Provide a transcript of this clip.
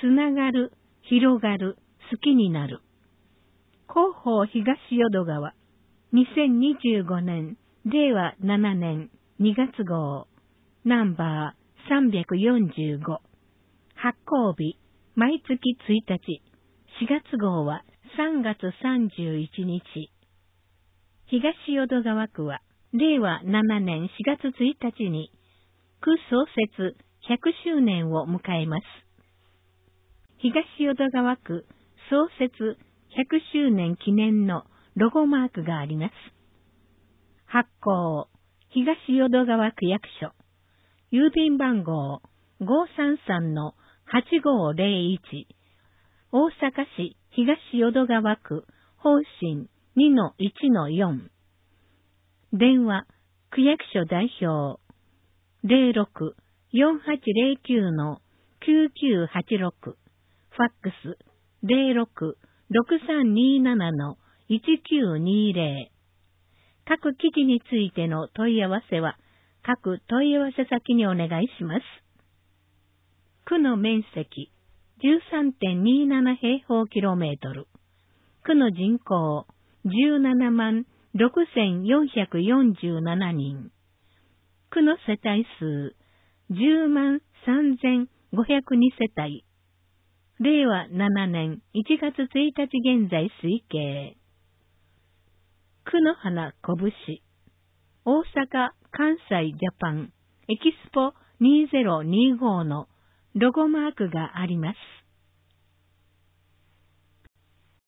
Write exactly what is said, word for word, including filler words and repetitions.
つながる、広がる、好きになる。広報東淀川、にせんにじゅうごねん、れいわななねんにがつ号、ナンバーさんびゃくよんじゅうご。発行日、毎月ついたち、しがつ号はさんがつさんじゅういちにち。東淀川区は、れいわななねんしがつついたちに、区創設ひゃくしゅうねんを迎えます。東淀川区創設ひゃくしゅうねん記念のロゴマークがあります。発行、東淀川区役所、郵便番号 ごーさんさんのはちごーぜろいち、大阪市東淀川区方針 にのいちのよん。電話、区役所代表、ゼロろく よんはちゼロきゅうのきゅうきゅうはちろく、ファックス、ゼロろく ろくさんにななのいちきゅうにゼロ。各記事についての問い合わせは、各問い合わせ先にお願いします。区の面積、じゅうさんてんになな 平方キロメートル。区の人口、じゅうななまんろくせんよんひゃくよんじゅうななにん。区の世帯数、じゅうまんさんぜんごひゃくにせたい。れいわななねんいちがつついたち現在推計。区の花こぶし、大阪・関西ジャパンエキスポにせんにじゅうごのロゴマークがあります。